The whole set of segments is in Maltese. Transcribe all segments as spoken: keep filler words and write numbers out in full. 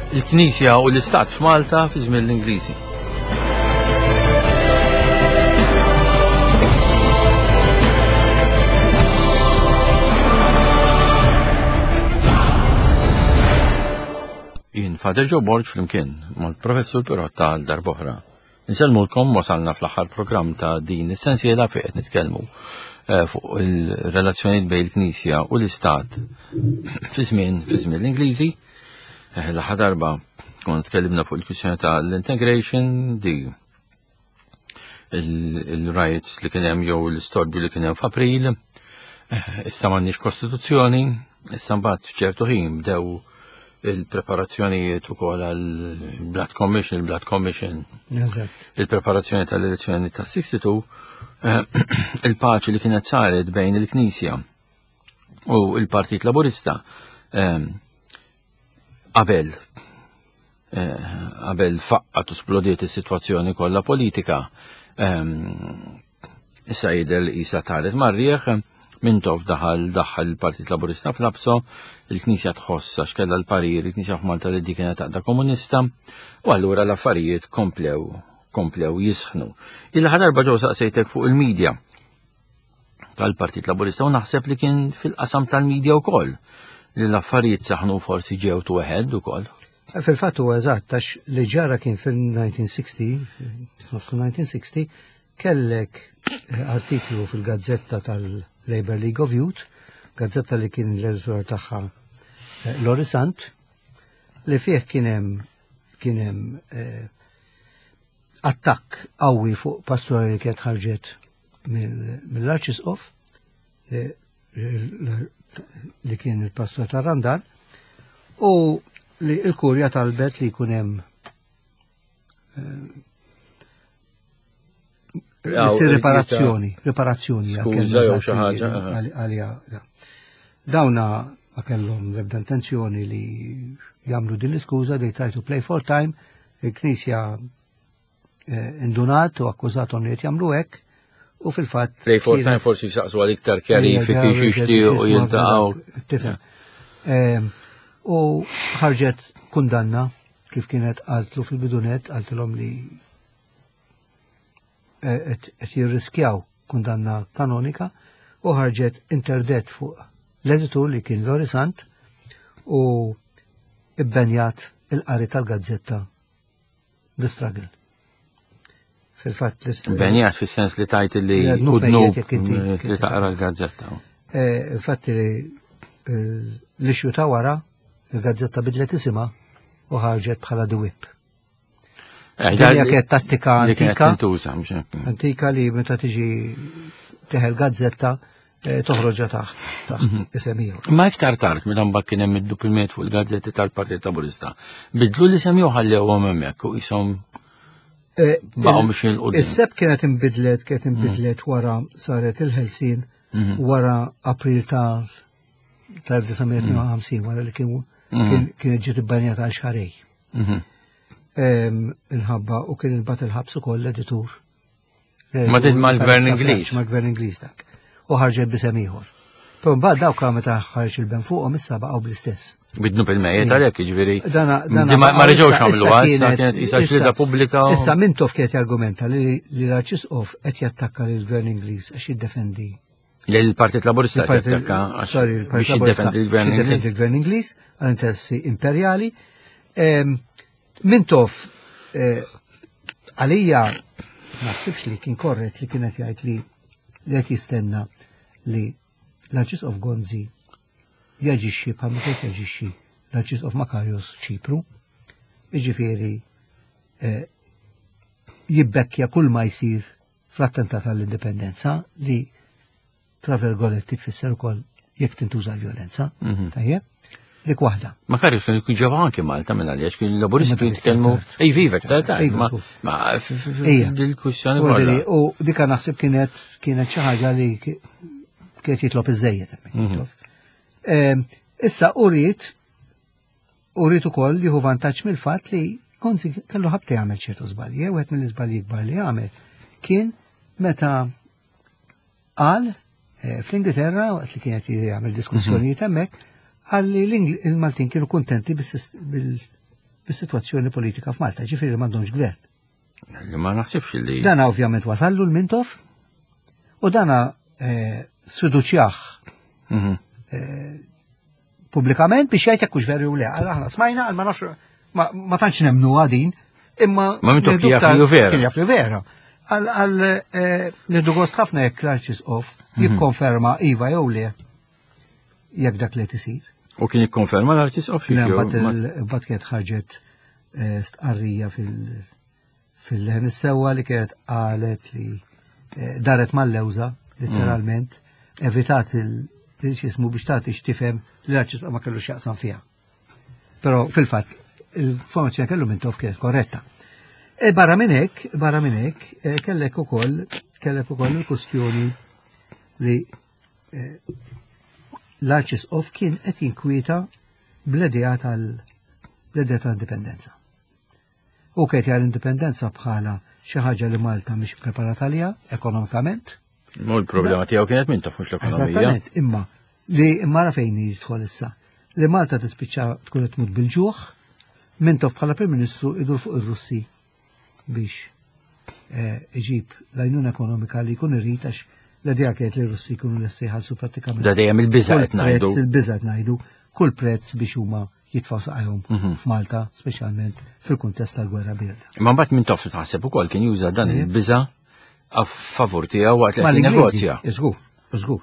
il-Knisja u l-Istat f'Malta fi żmien l-Ingliżi. Jien Fader Joe Borg flimkien mal-Professur Pirot tal darb'oħra. Insellmulkom wasalna fl-aħħar programm ta' din is-sensiela fejn qed nitkellmu fuq il-relazzjonijiet bejn il-Knisja u l-Istat fi żmien fi żmien l-Ingliżi. L-aħħar darba kont tkellimna fuq il-kwistjoni ta' l-integration, di il-riots li kien hemm jew l-istorbju li kien hemm f'April. Issa m'għandniex kostituzzjoni, issa mbagħad f'ċertu ħin bdew il-preparazzjonijiet ukoll għal-Blood Commission, il-Blood Commission, il-preparazzjoni tal-elezzjoni ta' sessantadue, il-paċi li kienet saret bejn il-Knisja u il-Partit Laburista qabel qabel faqqat u splodiet is-sitwazzjoni kollha politika. Issa jidher li qisha taret marrieħ mintof daħal daħal il-Partit Laburista fl-abso, il-Knisja tħoss għax kellha l-parir, il-Knisja f'Malta li dik kienet għaqda komunista, u allura l-affarijiet komplew komplew jisħnu. Il-ħar darba ġew saqsejtek fuq il-medja tal-Partit Laburista u naħseb li kien fil-qasam tal-medja wkoll li l-affarijiet saħnu forsi ġew tweħed ukoll. Fil-fatt huwa eżatt għax li ġara kien fil-nineteen sixty, nineteen sixty, kellek artiklu fil-gazzetta tal-Labour League of Youth, gazzetta li kien l-editor tagħha Lorisant, li fih kien hemm kien hemm attakk qawwi fuq pastora li kienet ħarġet mill-Arċisqof li kien il-pastor ta' Randal, u li l-Kurja talbet li jkun hemm riparazzjoni, riparazzjoni għalija. Dawna ma kellhom l-ebda intenzjoni li jagħmlu din l-iskuża, they try to play for time, il-Knisja indunat u akkużathom li qed jagħmlu hekk, u fil-fatt play for time forsi saqsu għal iktar kjarifiki xi jixtiequ jiltaqgħu. Tifhem. U ħarġet kundanna kif kienet qaltlu fil-bidunet, qaltilhom li qed jirriskjaw kundanna kanonika, u ħarġet interdet fuq l-editur li kien Lorisant u ibbenjat il-qari tal-gazzetta The Struggle. Fil-fatt ibbenjat fis-sens li tajt li udnub li taqra l-gazzetta. Infatti l-ixju ta' wara il-gazzetta bidlet isimha u ħarġet bħala The Whip. Dinja kienet tattika antika, antika li meta tiġi teħel gazzetta toħroġa taħt isem ieħor. Ma iktar tard meta mbagħad kien hemm id-dupilment fuq il-gazzetti tal-Partit Laburista. Bidlu l-isem jew ħallewhom hemmhekk u qishom baqgħu biex il-qudiem. Is-seb kienet inbidlet, kienet inbidlet wara saret il-ħelsien wara April ta' elf tisa ħamsin, wara li kienu kienet ġiet ibbanjata għal xarej. Inħabba u kien il-bat il-ħabs ukoll l-editur. Ma din mal-Gvern Ingliż. Mal-Gvern Ingliż dak. U ħarġet b'isem ieħor. Però mbagħad dawk meta ħarġ il-ben fuqhom issa baqgħu bl-istess. Bidnu bil-mejjed għalhekk jiġifieri. Ma reġgħux għamluha, issa kienet isa xhieda pubblika. Issa Mintoff kienet jargumenta li l-Arċisqof qed jattakka lill-Gvern Ingliż għax jiddefendi. L-Partit Laburista jattakka biex jiddefendi l-Gvern Ingliż għall-interessi imperjali. Mintoff għalija ma ħsibx li kien korrett li kienet jgħid li li qed jistenna li l-Arċisqof Gonzi jaġixxi bħalma kif jaġixxi l-Arċisqof Makarios f'Ċipru, jiġifieri jibbekkja kull ma jsir fl-attentat għall-indipendenza li tra virgoletti tfisser ukoll jekk tintuża l-vjolenza. Tajjeb? Dik waħda. Makarios kien ikun ġew anke Malta minn għaliex kien l-Laburisti kienu jitkellmu ej vivek tal-tajb ma dil-kwistjoni kollha. U dika naħseb kienet kienet xi ħaġa li kienet jitlob iż-żejjed hemmhekk. Issa urid urid ukoll jieħu vantaġġ mill-fatt li Gonzi kellu ħabta jagħmel ċertu żbalji, wieħed mill-iżbalji kbar li jagħmel kien meta qal fl-Ingilterra waqt li kienet jagħmel diskussjonijiet hemmhekk għalli il-Maltin kienu kontenti bis-sitwazzjoni politika f'Malta, ġifieri m'għandhomx gvern. Li ma naħsibx li. Dana ovvjament wasallu l-Mintoff u dana sfiduċjaħ pubblikament biex jgħid jekk hux veru le. Aħna smajna għal ma nafx ma tantx nemmnu għadin imma ma Mintoff kien jaf li vera. Kien jaf li vera. Għal nidu gost ħafna jekk l-Arċisqof jikkonferma iva jew le jekk dak li tisir. U kien jikkonferma l-Arċisqof Bat kienet ħarġet stqarrija fil-leħen is-sewwa li kienet qalet li daret mal-lewża letteralment evitat il-ċismu biex tagħti x'tifhem li l-Arċisqof ma kellux jaqsam fiha. Però fil-fatt il-formazzjoni kellu Mintoff kienet korretta. Barra minn hekk, barra minn hekk kellek ukoll kellek ukoll il-kwestjoni li l-Arċisqof kien qed jinkwieta bl-idea tal-idea tal-indipendenza. U kien jgħid l-indipendenza bħala xi ħaġa li Malta mhix preparata għaliha ekonomikament. Mu l-problema tiegħu kienet Mintoff mhux l-ekonomija. Eżattament, imma li imma ra fejn jidħol issa. Li Malta tispiċċa tkun qed tmut bil-ġuħ, Mintoff bħala Prim Ministru idur fuq ir-Russi biex iġib l-għajnuna ekonomika li jkun irrid għax l-idea kienet li r-Russi jkunu lesti jħallsu prattikament. Da dejjem il-biża qed ngħidu. Il-biża qed ngħidu, kull prezz biex huma jitfgħu saqajhom f'Malta, speċjalment fil-kuntest tal-gwerra birda. Ma mbagħad Mintoff taħseb ukoll kien juża dan il-biża a favur tiegħu waqt li negozja. Żgur, żgur.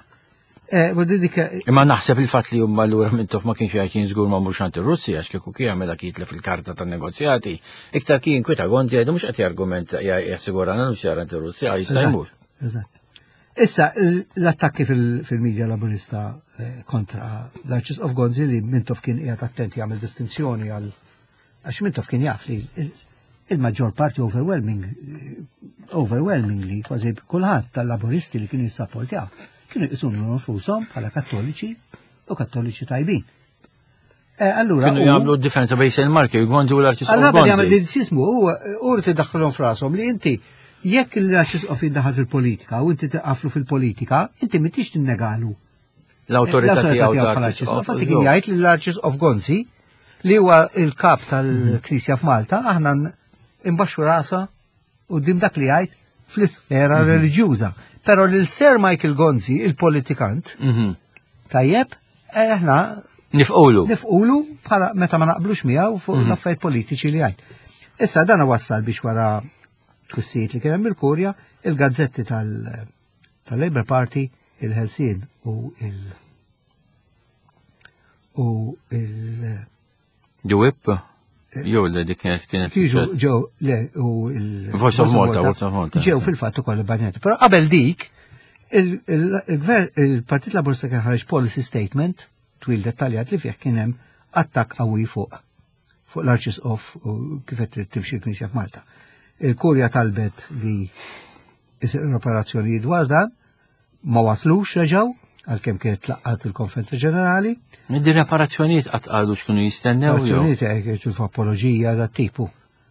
Imma naħseb il-fatt li huma allura Mintoff ma kienx jgħid żgur ma mhux għand ir-Russja għax kieku kien jagħmilha kitlef fil-karta tan-negozjati, iktar kien kwita Gonzi għadu mhux qed jargument jassigurana mhux jara ir-Russja jista' jmur. Issa l-attakki fil-medja laburista kontra l-Arċisqof Gonzi li Mintoff kien qiegħed attent jagħmel distinzjoni għal għax Mintoff kien jaf li il-maġġor parti overwhelming overwhelmingly kważi kulħadd tal-laburisti li kienu jissapportjaw kienu jqisunu nfushom bħala kattoliċi u kattoliċi tajbin. Allura kienu jagħmlu differenza bejn Selmarki u Gonzi u l-Arċisqof Gonzi. Allura jagħmel disismu u rrid tiddaħħilhom frashom li inti jekk l-Arċisqof jiddaħħal fil-politika u inti taqaflu fil-politika, inti m'intix tinnegalu l-awtorità tiegħu tal-Arċisqof. Infatti kien jgħid li l-Arċisqof Gonzi li huwa il-kap tal-Knisja f'Malta aħna imbaxxu rasa u dim dak li jgħid fl-isfera reliġjuża. Pero lil Sir Michael Gonzi, il-politikant, tajjeb, aħna nifqulu. Nifqulu bħala meta ma naqblux miegħu fuq l-affarijiet politiċi li jgħid. Issa dan wassal biex wara twissijiet li kien hemm il-Kurja, il-gazzetti tal-Labour Party, il-Ħelsien u il- u il- Dwip? Jow li dik kienet kienet. Tiġu ġew le u il- Voice of Malta, Voice of Malta. Ġew fil-fatt ukoll il-Banjati. Però qabel dik il-Partit Laburista kien ħareġ policy statement twil dettaljat li fih kien hemm attakk qawwi fuq fuq l-Arċisqof u kif qed timxi l-Knisja f'Malta. Il-Kurja talbet li l-operazzjoni dwar dan ma waslux reġgħu għalkemm kienet tlaqqat il-Konferenza Ġenerali. Di reparazzjonijiet qatt għadu x'kienu jistennew jew. Reparazzjonijiet kienu apoloġija dat tipu.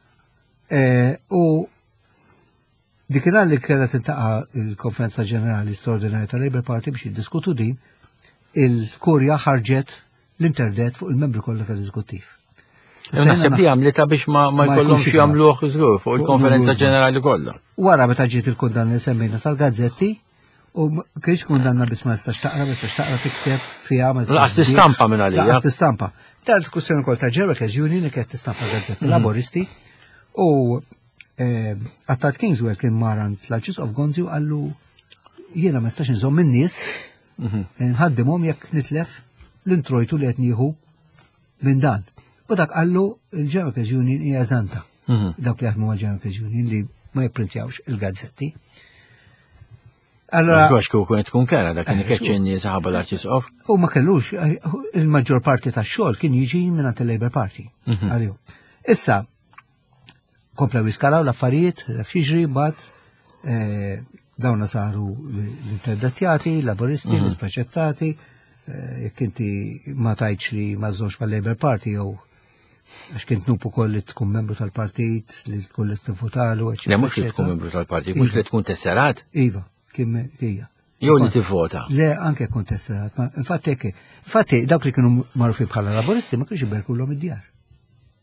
U dikinhar li kienet intaqa' il-Konferenza Ġenerali Straordinarja tal-Labour Party biex jiddiskutu din, il-Kurja ħarġet l-interdet fuq il-membri kollha tal-Eżekuttiv. Naħseb li għamlita biex ma jkollhomx jagħmluh żgur fuq il-Konferenza Ġenerali kollha. Wara meta ġiet il-kundanna li semmejna tal-gazzetti, u kienx kundanna biss ma nistax taqra, ma nistax taqra tikteb fiha ma Laqas tistampa minn għalija. Laqas tistampa. Dan il-kwistjoni wkoll ta' Jervakes Union li kienet tistampa gazzetti laboristi u Attat Kingswell kien marant l-Arċisqof Gonzi u għallu jiena ma nistax nżomm min-nies nħaddimhom jekk nitlef l-introjtu li qed nieħu minn dan. U dak qallu il-Jervakes Union hija eżanta. Dawk li jaħdmu mal-Jervakes Union li ma jipprintjawx il-gazzetti. Allora, għax kien tkun kera dak kien ikeċċenni saħaba l-Arċisqof. U ma kellux, il-maġġor parti tax-xogħol kien jiġi minn il-Labour Party. Għalihom. Issa, komplew jiskalaw l-affarijiet, f'jiġri mbagħad dawna saru l-interdettjati, laboristi, l-ispaċettati, jekk inti ma tajtx li ma żżomx mal-Labour Party jew għax kien nupu koll li tkun membru tal-partit, li tkun l-istifutalu, eccetera. Le mhux li tkun membru tal-partit, mhux li tkun tesserat. Iva. Kim hija. Jew li tivvota. Le, anke kontestat. Infatti hekk, infatti dawk li kienu magħrufin bħala laboristi ma kienx iberkulhom id-djar.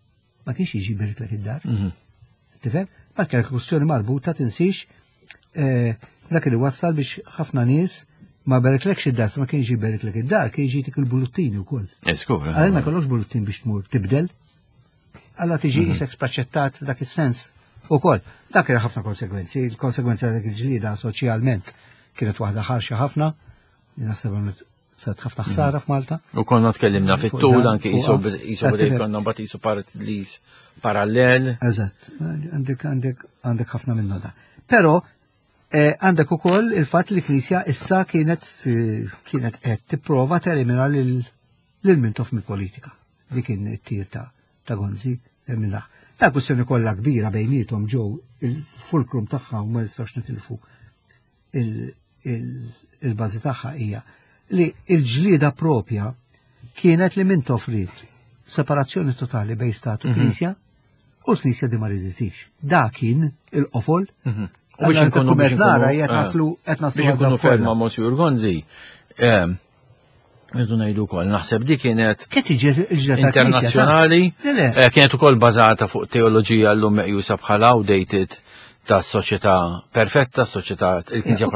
ma kienx jiġi jbariklek id-dar. Tifhem? Ma kellek kwestjoni marbuta tinsix dak li wassal biex ħafna nies ma bariklekx id-dar, ma kienx jiġi jbariklek id-dar, kien jiġi il-buluttini wkoll. Eskur. Għalhekk ma kollokx buluttin biex tmur tibdel. Alla tiġi isek spaċċettat f'dak is-sens ukoll. Dak kien ħafna konsegwenzi, il-konsegwenza dak il-ġlieda soċjalment kienet waħda ħarxa ħafna, li naħseb sat ħafna ħsara f'Malta. U konna tkellimna fit-tul anke qisu bdej konna mbagħad qisu parallis parallel. Eżatt, għandek għandek għandek ħafna minnu da. Però għandek ukoll il-fatt li l-Knisja issa kienet kienet qed tipprova telimina lil-mintof mill-politika. Dik kien it-tir ta' ta' Gonzi minna. Ta' kwestjoni kollha kbira bejnietom ġew il-fulcrum tagħha u ma nistax nitilfu il-bażi tagħha hija li l-ġlieda propja kienet li min toffrit separazzjoni totali bejn Stat u Knisja u l-Knisja di ma riditix. Da kien il-qofol. U biex nkunu biex nara qed naslu qed naslu biex nkunu ferma Monsiur Gonzi. Rridu ngħidu wkoll naħseb di kienet internazzjonali, kienet ukoll bażata fuq teoloġija llum meqjusa bħala outdated ta' soċjetà perfetta, soċjetà il-Knisja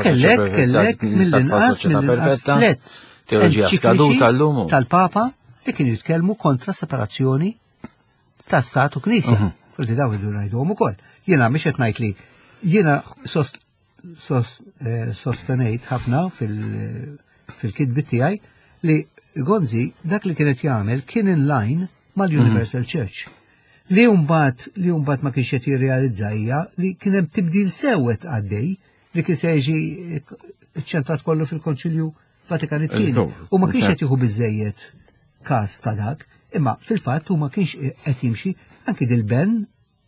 perfetta, teoloġija skaduta llum. Tal-Papa li kienu jitkellmu kontra separazzjoni ta' Stat u Knisja. Kulli daw irridu ngħidhom ukoll. Jiena mhix qed ngħid li jiena sostenejt ħafna fil-kitbi tiegħi li Gonzi dak li kienet jagħmel kien in line mal-Universal Church. Li mbagħad li mbagħad ma kienx qed jirrealizza hija li kien hemm tibdil sewwet għaddej li kien se jiġi ċċentrat kollu fil-Konċilju Vatikan it-tieni u ma kienx qed jieħu biżejjed każ ta' dak, imma fil-fatt huma kienx qed jimxi anki dil-ben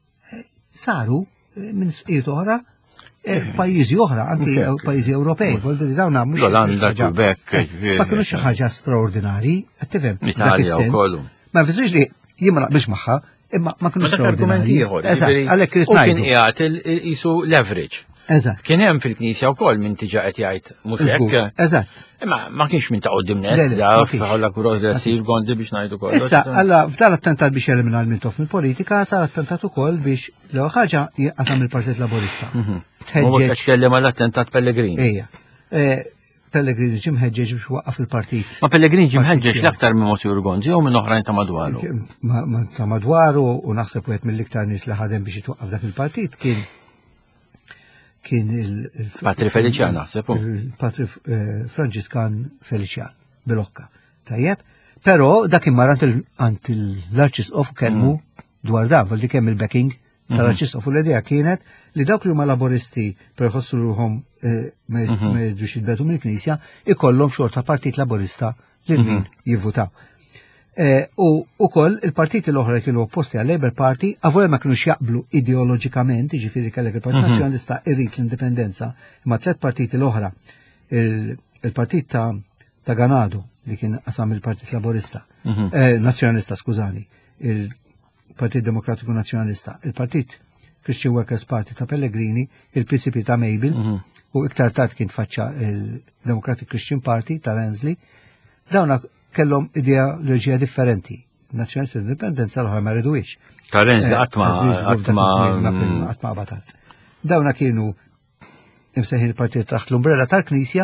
saru minn sqiet oħra pajjiżi oħra, anki pajjiżi Ewropej, voldi dawn mhux l-Olanda, Quebec, ma kienu xi ħaġa straordinarji, qed tifhem. Italja wkoll. Ma nfissirx li jien ma naqbilx magħha, imma ma kienu straordinarji. Għalhekk irid ngħidu. U kien qiegħed isu leverage. Eżatt. Kien hemm fil-Knisja wkoll min tiġa qed jgħid mhux hekk. Eżatt. Imma ma kienx min ta' qudiem net, ħollak progressiv Gonzi biex ngħidu wkoll. Issa, alla f'dan attentat biex jelimina l-mintof mill-politika, sar attentat ukoll biex l-ewwel ħaġa jaqasam il-Partit Laburista. Tħeġġeġ tkellem għal attentat Pellegrini. Ejja. Pellegrini ġim ħeġġeġ biex waqqaf il-partit. Ma Pellegrini ġim ħeġġeġ l-aktar minn Monsiur Gonzi u minn oħrajn ta' madwaru. Ta' madwaru u naħseb wieħed mill-iktar nies li ħadem biex jitwaqqaf dak il-partit kien kien il-Patri Felician naħseb. Il-Patri Franġiskan Felician bil-okka. Tajjeb, però dak immarant ant l-Arċisqof kellmu dwar dan, voldi kemm il-backing tal-Arċisqof u l-idea kienet li dawk li huma laboristi per jħossu ruhom ma jidux jitbetu mill-Knisja ikollhom xorta Partit Laborista lil min jivvutaw. U ukoll il-partiti l-oħra kienu opposti għal Labour Party għavoj ma kienu jaqblu ideoloġikament, ġifieri kellek il-Partit Nazzjonalista irrid l-indipendenza, imma tliet partiti l-oħra il-Partit ta' Ganado li kien qasam il-Partit Laborista, Nazzjonalista skużani, il-Partit Demokratiku Nazzjonalista, il-Partit Christian Workers Party ta' Pellegrini, il-P C P ta' Mabel u iktar tard kien faċċa il-Democratic Christian Party ta' Rensley, dawna kellhom ideoloġija differenti. Nazzjonalista indipendenza l-ħar ma rridux. Ta' Rensley għatma għatma batat. Dawna kienu imseħin il-partit taħt l-umbrella tal-Knisja,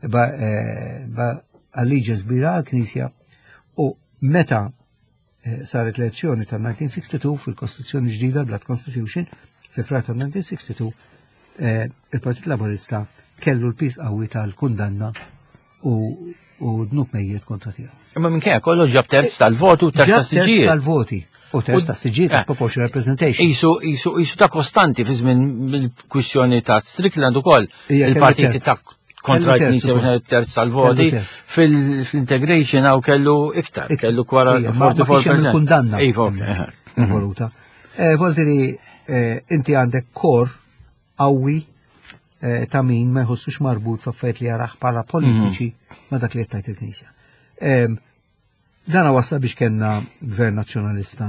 ba' allegiance bira għal-Knisja u meta saret l-elezzjoni tal-nineteen sixty-two fil-Kostituzzjoni ġdida, Blood Constitution, fi frar tal-nineteen sixty-two, il-Partit Laburista kellu l-pis qawwi tal-kundanna u dnub mejjiet kontra tiegħu. Imma minn kien kollu ġab terz tal-voti u terz tas-siġijiet. tal-voti u terz tas-siġijiet ta' proportional representation. Isu isu isu ta' kostanti fi żmien il-kwistjoni ta' Strickland ukoll il-partiti ta' kontra l-Knisja biex terz tal-voti fil-integration għaw kellu iktar, kellu kwara forty-four percent. Kundanna. Involuta. Volti li inti għandek kor qawwi ta' min ma jħossux marbut f'affarijiet li jaraħ bħala politiċi ma dak li qed il-Knisja. Dana wassa biex kellna gvern nazzjonalista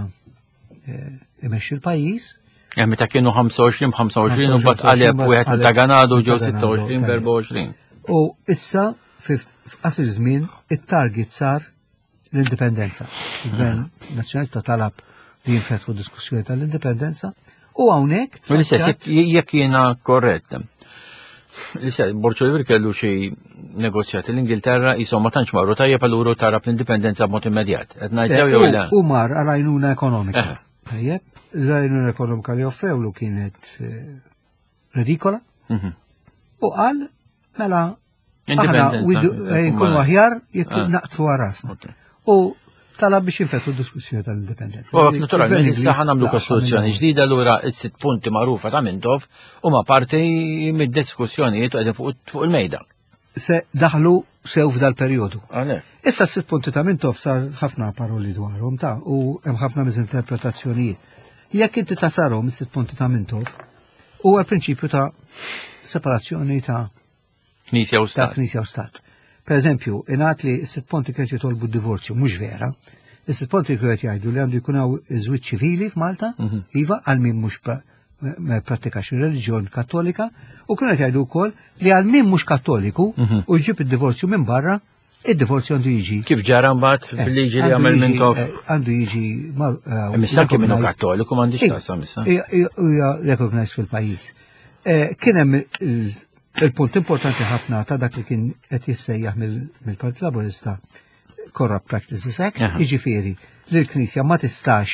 imexxi l-pajjiż. Hemm meta kienu ħamsa u ħamsa u mbagħad qaleb wieħed ta' Ganado ġew sitta u għoxrin erba' u għoxrin. U issa f'qasir żmien it-target sar l-indipendenza. Il-gvern nazzjonalista talab li jinfetħu diskussjoni tal-indipendenza u hawnhekk. U l-istess jekk jiena korrett. L-istess Borċoliver kellu xi negozjati l-Ingilterra jisom ma tantx marru tajjeb allura tarab l-indipendenza b'mod immedjat. Qed ngħid jew le. U mar għal-għajnuna ekonomika. Tajjeb, l-għajnuna ekonomika li offrewlu kienet redikola u qal mela aħna nkunu aħjar jekk naqtfu għarasna. U talab biex jinfetħu diskussjoni tal-indipendenza. U naturalment issa ħanamlu kostituzzjoni ġdida allura s-sitt punti magħrufa ta' Mintoff huma parti mid-diskussjonijiet qegħdin fuq il-mejda. Se daħlu sew f'dal perjodu. Issa s-sitt punti ta' Mintoff sar ħafna paroli dwarhom ta' u hemm ħafna miżinterpretazzjonijiet. Jekk inti tasarhom is-sitt punti ta' Mintoff huwa l-prinċipju ta' separazzjoni ta' Knisja u Stat. Knisja u Stat. Per eżempju, ingħad li s-sitt punti kienu jitolbu d-divorzju, mhux vera. Is-sitt punti kienu jgħidu li għandu jkun hawn żwieġ ċivili f'Malta, iva għal min mhux ma prattikax ir-reliġjon Kattolika, u kienu jgħidu wkoll li għal min mhux Kattoliku u jġib id-divorzju minn barra, id-divorzju għandu jiġi. Kif ġara mbagħad bil-liġi li għamel Mintoff? Għandu jiġi. Missa kien minnu Kattoliku m'għandix taqsam issa. Hija recognized fil-pajjiż. Kien hemm il-punt importanti ħafna ta' dak li kien qed jissejjaħ mill-Partit Laburista Corrupt Practices Act, jiġifieri li l-Knisja ma tistax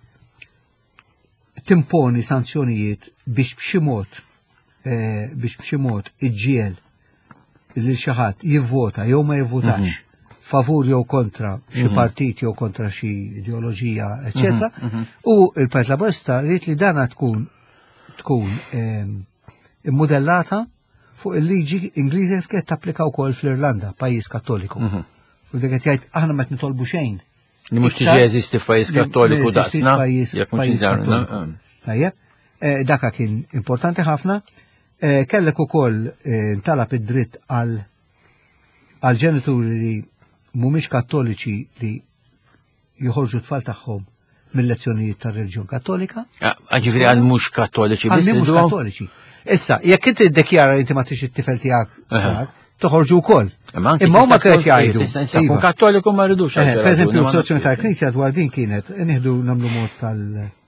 timponi sanzjonijiet biex b'xi mod biex b'xi mod iġġiel lil xi ħadd jivvota jew ma jivvotax favur jew kontra xi partit jew kontra xi ideoloġija, eċetera. U l-Partit Laburista rrid li dana tkun tkun immodellata fuq il-liġi Ingliżi kif tapplika wkoll fl-Irlanda, pajjiż Kattoliku. U dik qed jgħid aħna ma nitolbu xejn. Li mhux tiġi jeżisti f'pajjiż Kattoliku daqsna. Jekk mhux jiżarna. Tajjeb, daka kien importanti ħafna. Kellek ukoll ntalab id-dritt għal għal ġenituri li mhumiex Kattoliċi li joħorġu tfal tagħhom mill-lezzjonijiet tar-reliġjon Kattolika. Ġifieri għal mhux Kattoliċi biss. Għal mhux Kattoliċi. Issa, jekk inti ddekjara inti ma tix it-tifel tiegħek, toħorġu wkoll. Imma huma kienu jgħidu. Kun Kattoliku ma rridux. Pereżempju, s-soluzzjoni tal-Knisja dwar din kienet nieħdu nagħmlu mod tal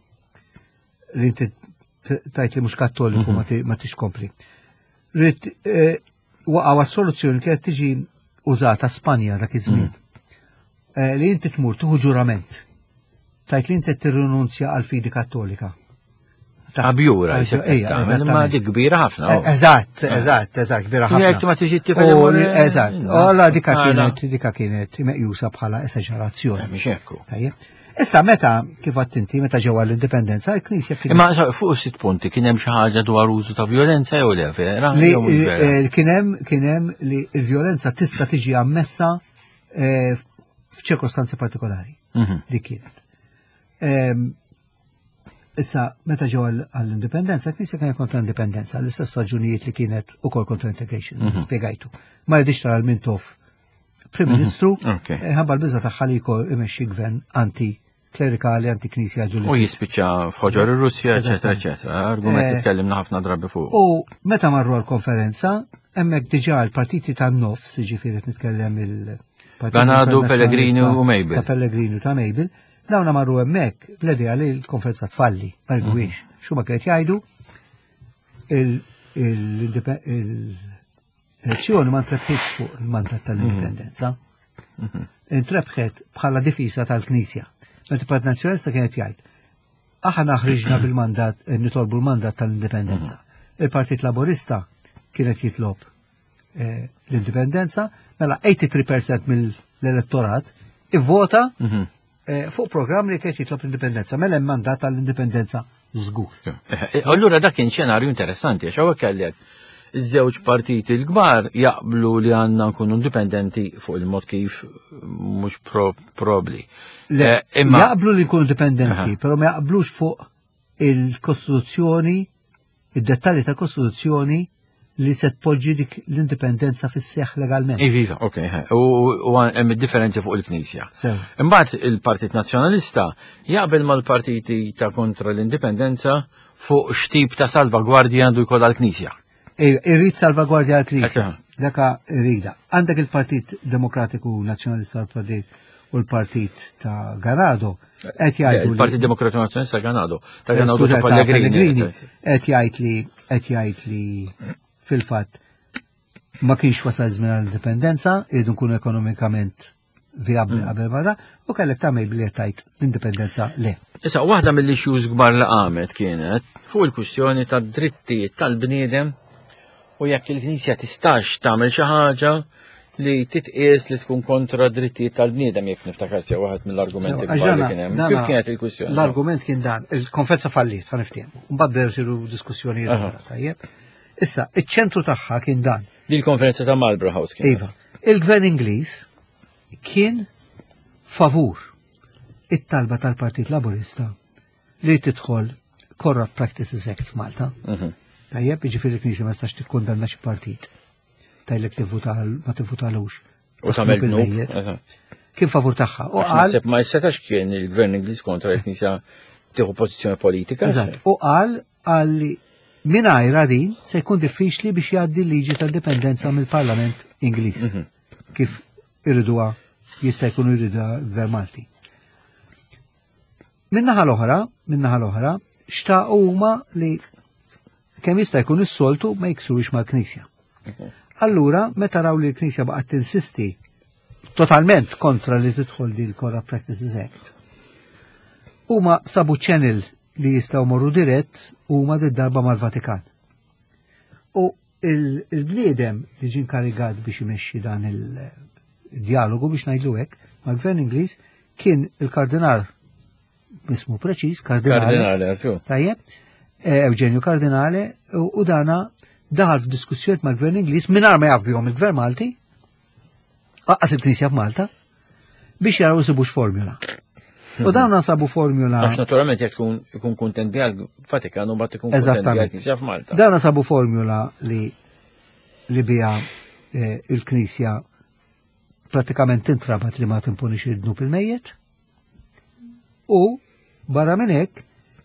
li inti tajt li mhux Kattoliku ma tix kompli. Rid waqgħu s-soluzzjoni kienet tiġi użata Spanja dak iż-żmien. Li inti tmur tieħu ġurament. Tajt li inti tirrinunzja għal fidi Kattolika. Abjura, ma dik kbira ħafna. Eżatt, eżatt, eżatt, kbira ħafna. Jek ma tiġi tifel. Eżatt, olla dika kienet, dika kienet meqjusa bħala esaġerazzjoni. Mhix hekk. Issa meta kif għattinti meta ġewwa l-indipendenza l-Knisja kien. Imma fuq sitt punti kien hemm xi ħaġa dwar użu ta' violenza jew le vera? Kien hemm kien hemm li l-violenza tista' tiġi ammessa f'ċirkostanzi partikolari. Dik kienet. Issa, meta ġew għall-indipendenza, Knisja kien kontra l-indipendenza, l-istess raġunijiet li kienet ukoll kontra integration, spiegajtu. Ma rridix tara l-Mintoff Prim Ministru, ħabba l-biża tagħha li jkun imexxi gvern anti-klerikali, anti-Knisja. U jispiċċa f'ħoġor ir-Russja, eċetera, eċetera. Argument li tkellimna ħafna drabi fuq. U meta marru għall-konferenza, hemmhekk diġà l-partiti tan-nofs, jiġifieri qed nitkellem il-Partit Ganadu, Pellegrini u Mejbil. Ta' Pellegrini ta' Mejbil. Dawna marru hemmhekk bl-idea li l-konferenza tfalli, ma rgwix. X'huma kienet jgħidu l-elezzjoni ma ntrebħitx fuq il-mandat tal-indipendenza. Intrebħet bħala difisa tal-Knisja. Meta Partit Nazzjonalista kienet jgħid aħna ħriġna bil-mandat nitolbu l-mandat tal-indipendenza. Il-Partit Laburista kienet jitlob l-indipendenza, mela eighty-three percent mill-elettorat ivvota fuq programm li kienet jitlob l-indipendenza, mela hemm mandat tal-indipendenza żgur. Allura dak kien xenarju interessanti, għax hawnhekk kellek iż-żewġ partiti l-kbar jaqblu li għandna nkunu indipendenti fuq il-mod kif mhux probabbli. Jaqblu li nkunu indipendenti, però ma jaqblux fuq il-Kostituzzjoni, id-dettalji tal-Kostituzzjoni li se tpoġġi dik l-indipendenza fis-seħħ legalment. Iviva, ok, u hemm id-differenzi fuq il-Knisja. Imbagħad il-Partit Nazzjonalista jaqbel mal-partiti ta' kontra l-indipendenza fuq x'tip ta' salvagwardja għandu jkollha l-Knisja. Irrid salvagwardja l-Knisja. Daka rida. Għandek il-Partit Demokratiku Nazzjonalista u l-Partit ta' Ganado. qed jgħidu Il-Partit Demokratiku Nazzjonalista Ganado. Ta' Ganado Skuża, ta' ta' Pellegrini. Pellegrini qed jgħid li qed jgħid li fil-fatt ma kienx wasal żmien għall-indipendenza, jridu nkunu ekonomikament viabli qabel ma da, u kellek tagħmel billi tajt l-indipendenza le. Issa, waħda mill-issues kbar li qamet kienet fuq il-kwistjoni tad drittijiet tal-bniedem u jekk il-Knisja tistax tagħmel xi ħaġa li titqies li tkun kontra drittijiet tal-bniedem jekk niftakar sew waħed mill-argumenti kbar li kien hemm. Kif kienet il-kwistjoni? L-argument kien dan, il-konferenza fallit, ħa niftehom. Mbagħad bdew isiru diskussjoni tajjeb. Issa, iċ-ċentru tagħha kien dan. Di l-konferenza ta' Marlborough House kien. Iva, il-Gvern Ingliż kien favur it-talba tal-Partit Laburista li tidħol Corrupt Practices Act f'Malta. Tajjeb, jiġifieri l-Knisja ma stax tikkundanna xi partit. Tajlek tivvutal ma tivvutalux. U tagħmel gnub. Kien favur tagħha. U qal ma jsetax kien il-Gvern Ingliż kontra l-Knisja tieħu pożizzjoni politika. Eżatt. U qal għalli mingħajr din se jkun diffiċli biex jgħaddi l-liġi tal-dipendenza mill-Parlament Ingliż. Kif irriduha jista' jkun jriduha Gvern Malti. Min-naħa l-oħra, min-naħa l-oħra, xtaqu huma li kemm jista' jkun is-soltu ma jiksrux mal-Knisja. Allura, meta raw li l-Knisja baqgħet tinsisti totalment kontra li tidħol di l-Corrupt Practices Act, huma sabu channel li jistgħu morru dirett huma darba mal-Vatikan. U il-bniedem li ġie inkarigat biex imexxi dan il-dialogu biex ngħidlu hekk mal-Gvern Ingliż kien il-Kardinal ismu preċiż, Kardinale. Tajjeb, Eugenio Kardinale u dana daħal f'diskussjoni mal-Gvern Ingliż mingħajr ma jaf bihom il-Gvern Malti, qaqqas il-Knisja f'Malta, biex jaraw isibux formula. U dawn sabu formula. Għax naturalment jekk ikun kuntent biha l-Vatikan u mbagħad ikun kuntent biha l-Knisja f'Malta. Dawn sabu formula li li biha il-Knisja pratikament tintrabat li ma timponix id-dnub il-mejjet. U barra minn hekk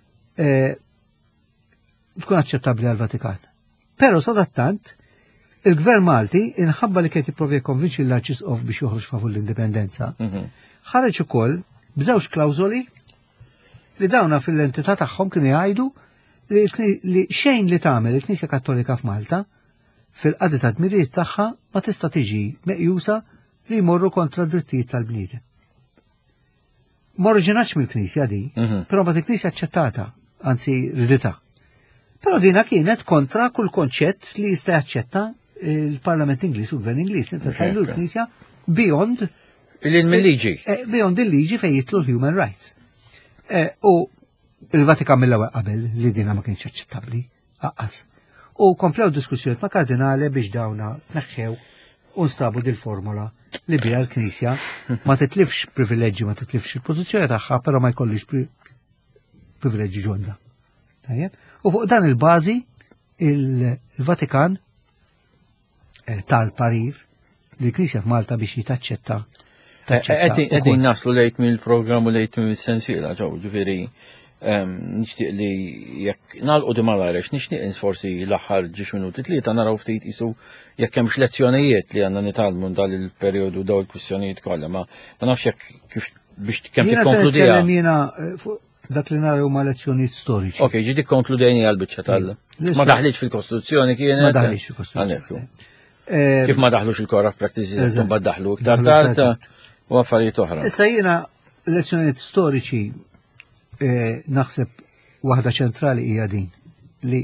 tkun aċċettabbli għall-Vatikan. Pero sadattant, il-Gvern Malti inħabba li kien jipprovi jikkonvinċi l-Arċisqof biex joħroġ favur l-indipendenza. Ħareġ ukoll b'żewġ klawżoli li dawna fil-entità tagħhom kienu jgħidu li xejn li tagħmel il-Knisja Kattolika f'Malta fil-qadi ta' dmirijiet tagħha ma tista' tiġi meqjusa li jmorru kontra d-drittijiet tal-bniedem. Ma oriġinax mill-Knisja di, però ma il-Knisja aċċettata, anzi ridita. Però dina kienet kontra kull konċett li jista' jaċċetta il-Parlament Ingliż u l-Gvern Ingliż. Inta tajlu l-Knisja beyond il-liġi. Beyond il-liġi fejn jitlu l-human rights. U il-Vatikan mill-ewwel qabel li dina ma kienx aċċettabbli aqqas. U komplew diskussjoniet ma' kardinale biex dawna naħħew u nstabu dil-formula li biha l-Knisja ma titlifx privileġġi, ma titlifx il-pożizzjoni tagħha, però ma jkollix privileġġi ġodda. Tajjeb? U fuq dan il-bażi il-Vatikan tal-parir li l-Knisja f'Malta biex jitaċċetta. Qegħdin naslu lejt mill-programm u lejt mill-sensiela ġew, ġifieri nixtieq li jekk nagħlqu di malajrex nixtieq forsi l-aħħar ġiex minuti tlieta naraw ftit isu jekk hemmx lezzjonijiet li għandna nitgħallmu dal il-perjodu daw il-kwistjonijiet kollha, ma nafx jekk kif biex kemm tikkonkludiha. Dak li naraw ma' lezzjonijiet storiċi. Ok, ġi tikkonkludejni għal-biċċa tal. Ma daħliċ fil-Kostituzzjoni kienet. Ma daħliċ fil-Kostituzzjoni. Kif ma daħlux il-Corrupt Practices, ma daħlu iktar tard u affarijiet oħra. Issa jiena lezzjonijiet storiċi naħseb waħda ċentrali hija din li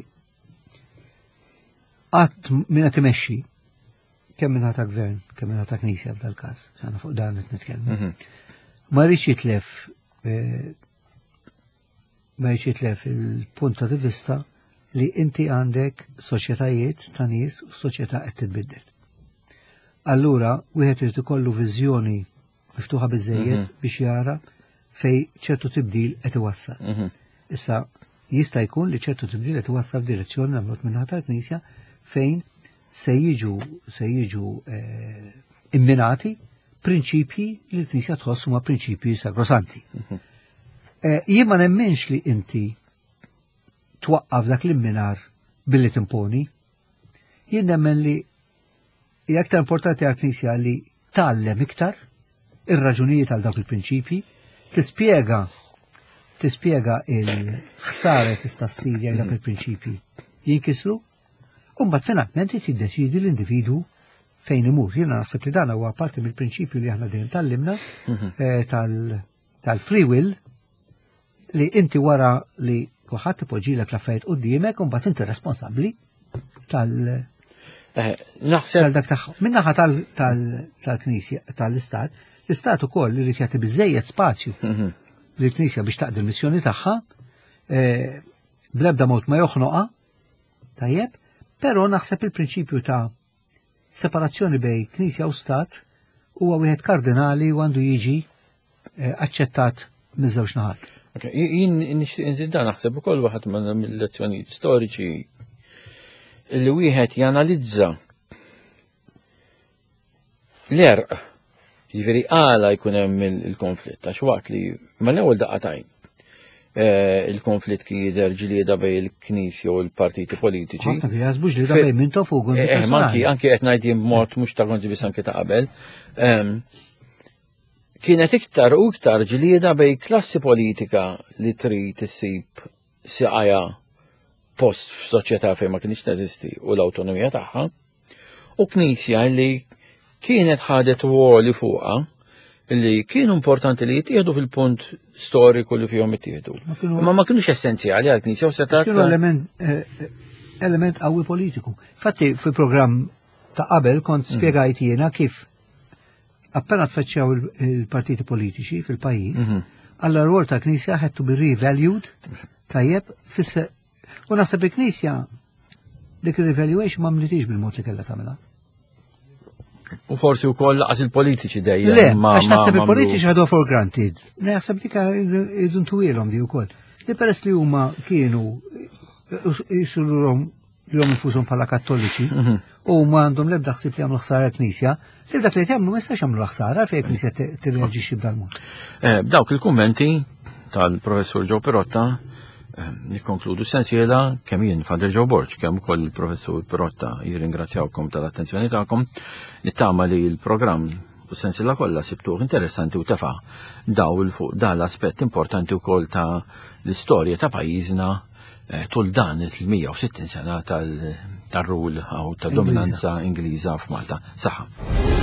qatt min qed imexxi kemm minn ta' gvern, kemm minn ta' Knisja f'dal każ, għandna fuq dan qed nitkellmu. Ma rridx jitlef ma jitlef il-punta di vista li inti għandek soċjetajiet ta' nies u soċjetà qed titbiddel. Allura wieħed irid ikollu viżjoni miftuħa biżejjed biex jara fej ċertu tibdil qed iwassal. Issa jista' jkun li ċertu tibdil qed iwassal f'direzzjoni nagħmlu minnaħa tal-Knisja fejn se jiġu se jiġu imminati prinċipji li l-Knisja tħoss huma prinċipji sagrosanti. Jien ma nemmenx li inti twaqqaf dak l-imminar billi timponi. Jien nemmen li hija aktar importanti għall-Knisja li tgħallem iktar ir-raġunijiet għal dawk il-prinċipji, tispjega tispjega il-ħsara tista' ssir jgħidlek il-prinċipji jinkisru, u mbagħad finalment tiddeċidi l-individu fejn imur. Jiena naħseb li dan huwa parti mill-prinċipju li aħna dejjem tallimna tal-free will, li inti wara li kulħadd ipoġġilek l-affarijiet quddiemek u mbagħad inti responsabbli tal- Naħseb dak tagħhom. Min-naħa tal-Knisja tal-Istat, l-Istat ukoll irid jagħti biżejjed spazju lill-Knisja biex taqdi l-missjoni tagħha, bl-ebda mod ma joħnoqha, tajjeb, però naħseb il-prinċipju ta' separazzjoni bej Knisja u Stat huwa wieħed kardinali u għandu jiġi aċċettat miż-żewġ naħat. Jien nixtieq inżid dan naħseb ukoll waħed mill-lezzjonijiet storiċi li wieħed janalizza l-erq, jiġifieri għala jkun hemm il-konflitt għax waqt li mal-ewwel daqatajn il-konflitt kien jidher ġlieda bejn il-Knisja u l-partiti politiċi. Ħafna kien jaħsbux li da bejn minn tofu u anki anki qed ngħid jien b'mod mhux ta' konti biss anke ta' qabel. Kienet iktar u iktar ġlieda bejn klassi politika li trid issib siqajja post f'soċjetà fejn ma kienx teżisti u l-awtonomija tagħha, u Knisja li kienet ħadet ruoli fuqha li kienu importanti li jittieħdu fil-punt storiku li fihom ittieħdu. Ma ma kienux essenzjali għal Knisja u setat. Kienu element qawwi politiku. Fatti fil-programm ta' qabel kont spjegajt jiena kif appena tfeċċjaw il-partiti politiċi fil-pajjiż, alla r-rwol ta' Knisja had to be revalued tajjeb fis u naħseb il-Knisja dik il-revaluation ma mnitix bil-mod li kellha tagħmilha. U forsi wkoll laqas il-politiċi dejjem. Le, għax naħseb il-politiċi ħadu for granted. Naħseb dik idun twilhom di wkoll. Li peress li huma kienu jisulhom li hom infushom bħala kattoliċi u ma għandhom l-ebda ħsieb li jagħmlu ħsara l-Knisja, li dak li jagħmlu ma jistax jagħmlu ħsara fejn il-Knisja tirreaġixxi b'dan mod. B'dawk il-kummenti tal-Professur Joe Perotta nikkonkludu sensiela kemm jien Father Joe Borg kemm ukoll il-Professur Perotta jirringrazzjawkom tal-attenzjoni tagħkom, nittama li l-programm u sensiela kollha sibtuh interessanti u tefa' daw il fuq dan l-aspett importanti wkoll ta' l-istorja ta' pajjiżna tul dan il-mija u sittin sena tal-rul aw tad-dominanza Ingliża f'Malta. Saħħa.